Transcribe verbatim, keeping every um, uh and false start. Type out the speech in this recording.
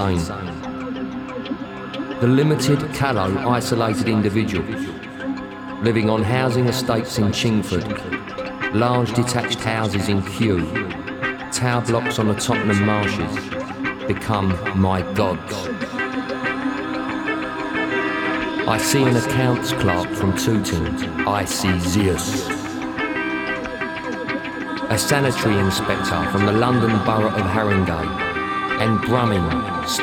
The limited, callow, isolated individual, living on housing estates in Chingford, large detached houses in Kew, tower blocks on the Tottenham marshes, become my gods. I see an accounts clerk from Tooting, I see Zeus. A sanitary inspector from the London Borough of Haringey, and Brumming